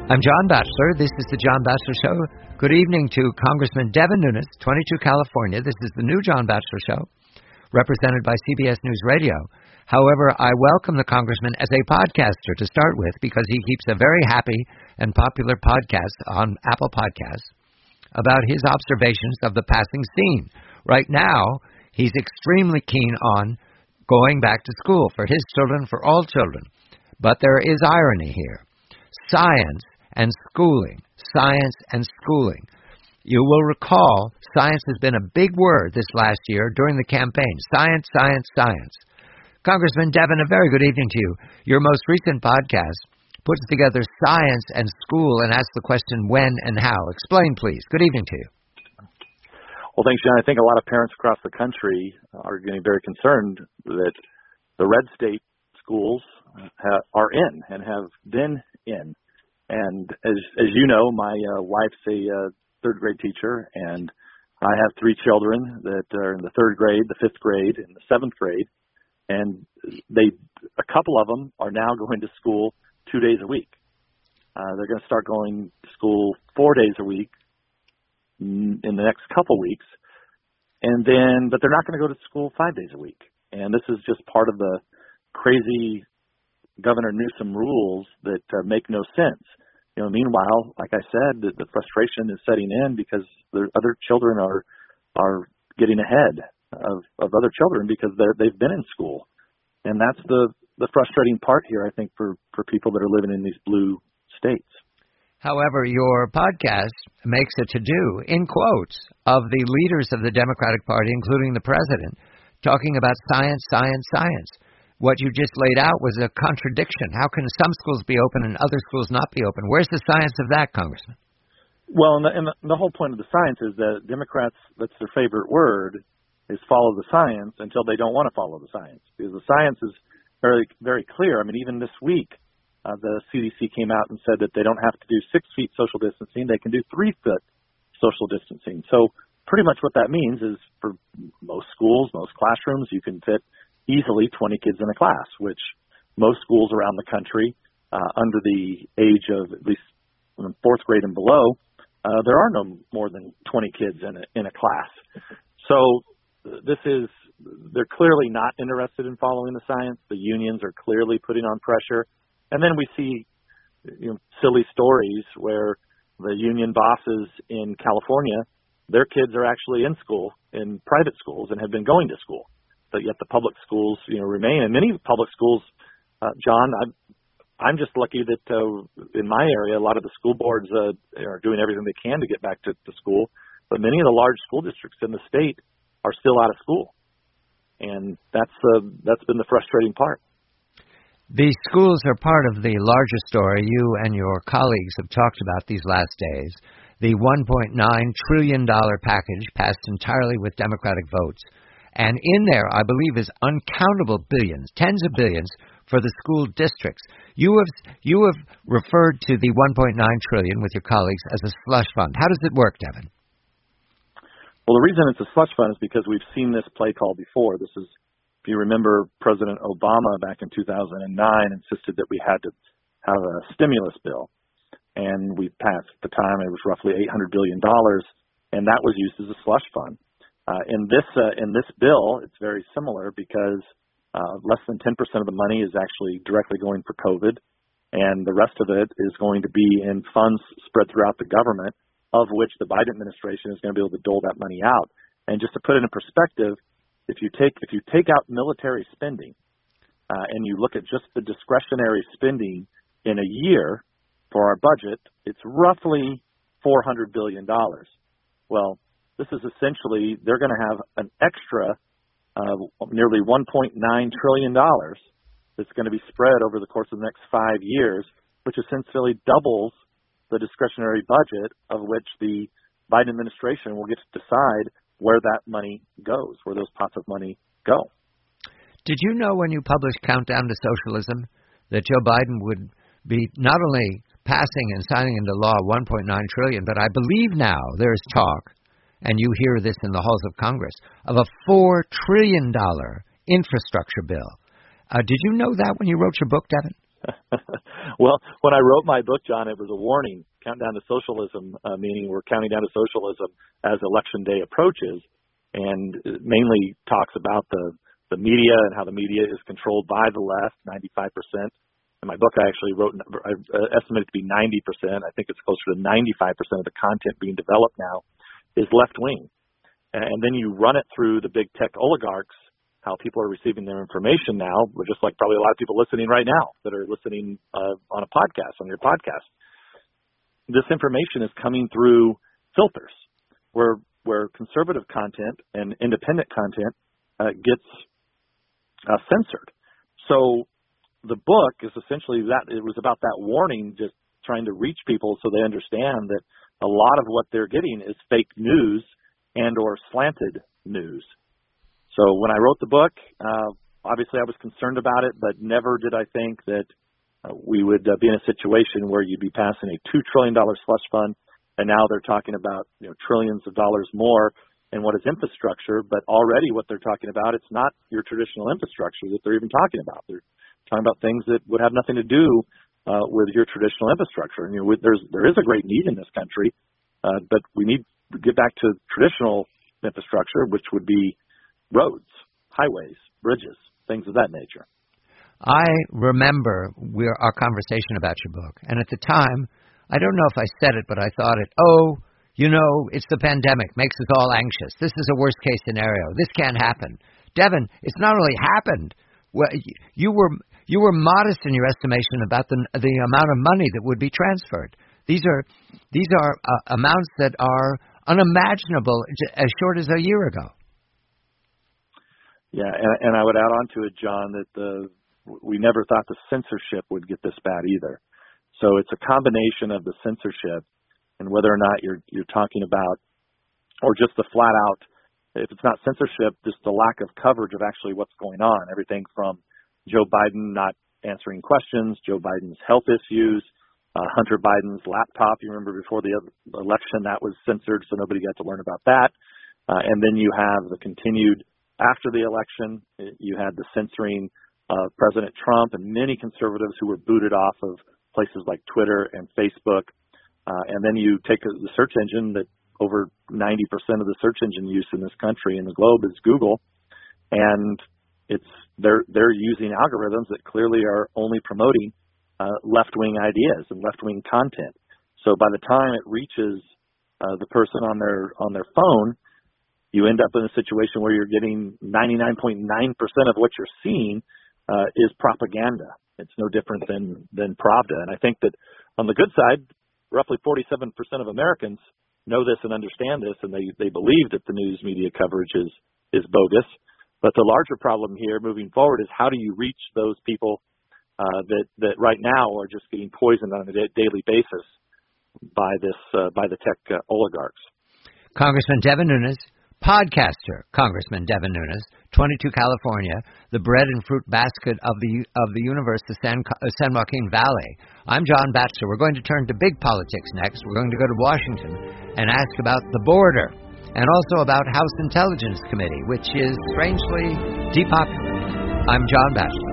I'm John Batchelor. This is the John Batchelor Show. Good evening to Congressman Devin Nunes, 22 California. This is the new John Batchelor Show, represented by CBS News Radio. However, I welcome the Congressman as a podcaster to start with because he keeps a very happy and popular podcast on Apple Podcasts about his observations of the passing scene. Right now, he's extremely keen on going back to school for his children, for all children. But there is irony here. Science and schooling. Science and schooling. You will recall science has been a big word this last year during the campaign. Science, science, science. Congressman Devin, a very good evening to you. Your most recent podcast puts together science and school and asks the question when and how. Explain, please. Good evening to you. Well, thanks, John. I think a lot of parents across the country are getting very concerned that the red state schools are in and have been in. And as you know, my wife's a third grade teacher, and I have three children that are in the third grade, the fifth grade, and the seventh grade. And a couple of them are now going to school 2 days a week. They're going to start going to school 4 days a week in the next couple weeks, but they're not going to go to school 5 days a week. And this is just part of the crazy Governor Newsom rules that make no sense. You know, meanwhile, like I said, the frustration is setting in because the other children are getting ahead of other children because they've been in school. And that's the frustrating part here, I think, for people that are living in these blue states. However, your podcast makes a to-do, in quotes, of the leaders of the Democratic Party, including the president, talking about science, science, science. What you just laid out was a contradiction. How can some schools be open and other schools not be open? Where's the science of that, Congressman? Well, and the whole point of the science is that Democrats, that's their favorite word, is follow the science until they don't want to follow the science. Because the science is very, very clear. I mean, even this week, the CDC came out and said that they don't have to do 6 feet social distancing. They can do 3 foot social distancing. So pretty much what that means is for most schools, most classrooms, you can fit easily 20 kids in a class, which most schools around the country under the age of at least fourth grade and below, there are no more than 20 kids in a class. So they're clearly not interested in following the science. The unions are clearly putting on pressure. And then we see silly stories where the union bosses in California, their kids are actually in school, in private schools, and have been going to school. But yet the public schools, remain. And many public schools, John, I'm just lucky that in my area, a lot of the school boards are doing everything they can to get back to school. But many of the large school districts in the state are still out of school. And that's been the frustrating part. The schools are part of the larger story you and your colleagues have talked about these last days. The $1.9 trillion package passed entirely with Democratic votes. And in there, I believe, is uncountable billions, tens of billions, for the school districts. You have referred to the $1.9 trillion with your colleagues as a slush fund. How does it work, Devin? Well, the reason it's a slush fund is because we've seen this play call before. This is, if you remember, President Obama back in 2009 insisted that we had to have a stimulus bill. And we passed, at the time, it was roughly $800 billion, and that was used as a slush fund. In this bill, it's very similar because less than 10% of the money is actually directly going for COVID, and the rest of it is going to be in funds spread throughout the government, of which the Biden administration is going to be able to dole that money out. And just to put it in perspective, if you take out military spending and you look at just the discretionary spending in a year for our budget, it's roughly $400 billion. Well, this is essentially, they're going to have an extra nearly $1.9 trillion that's going to be spread over the course of the next 5 years, which essentially doubles the discretionary budget of which the Biden administration will get to decide where that money goes, where those pots of money go. Did you know when you published Countdown to Socialism that Joe Biden would be not only passing and signing into law $1.9 trillion, but I believe now there's talk, and you hear this in the halls of Congress, of a $4 trillion infrastructure bill. Did you know that when you wrote your book, Devin? Well, when I wrote my book, John, it was a warning, Countdown to Socialism, meaning we're counting down to socialism as Election Day approaches, and it mainly talks about the media and how the media is controlled by the left, 95%. In my book, I actually I estimate it to be 90%. I think it's closer to 95% of the content being developed now is left-wing. And then you run it through the big tech oligarchs, how people are receiving their information now, just like probably a lot of people listening right now that are listening on a podcast, on your podcast. This information is coming through filters where conservative content and independent content gets censored. So the book is essentially that. It was about that warning, just trying to reach people so they understand that a lot of what they're getting is fake news and or slanted news. So when I wrote the book, obviously I was concerned about it, but never did I think that we would be in a situation where you'd be passing a $2 trillion slush fund, and now they're talking about trillions of dollars more in what is infrastructure, but already what they're talking about, it's not your traditional infrastructure that they're even talking about. They're talking about things that would have nothing to do with your traditional infrastructure. And there is a great need in this country, but we need to get back to traditional infrastructure, which would be roads, highways, bridges, things of that nature. I remember our conversation about your book, and at the time, I don't know if I said it, but I thought it, it's the pandemic, makes us all anxious. This is a worst-case scenario. This can't happen. Devin, it's not only happened. Well, you were modest in your estimation about the amount of money that would be transferred. These are amounts that are unimaginable as short as a year ago. Yeah, and I would add on to it, John, that we never thought the censorship would get this bad either. So it's a combination of the censorship and whether or not you're talking about, or just the flat out, if it's not censorship, just the lack of coverage of actually what's going on. Everything from Joe Biden not answering questions, Joe Biden's health issues, Hunter Biden's laptop. You remember before the election that was censored, so nobody got to learn about that. And then you have the continued, after the election, you had the censoring of President Trump and many conservatives who were booted off of places like Twitter and Facebook. And then you take the search engine that over 90% of the search engine use in this country and the globe is Google. And they're using algorithms that clearly are only promoting left-wing ideas and left-wing content. So by the time it reaches the person on their phone, you end up in a situation where you're getting 99.9% of what you're seeing is propaganda. It's no different than Pravda. And I think that on the good side, roughly 47% of Americans know this and understand this, and they believe that the news media coverage is bogus. But the larger problem here moving forward is how do you reach those people that right now are just getting poisoned on a daily basis by the tech oligarchs. Congressman Devin Nunes, podcaster Congressman Devin Nunes, 22 California, the bread and fruit basket of the universe, the San Joaquin Valley. I'm John Batchelor. We're going to turn to big politics next. We're going to go to Washington and ask about the border and also about House Intelligence Committee, which is strangely depopulated. I'm John Batchelor.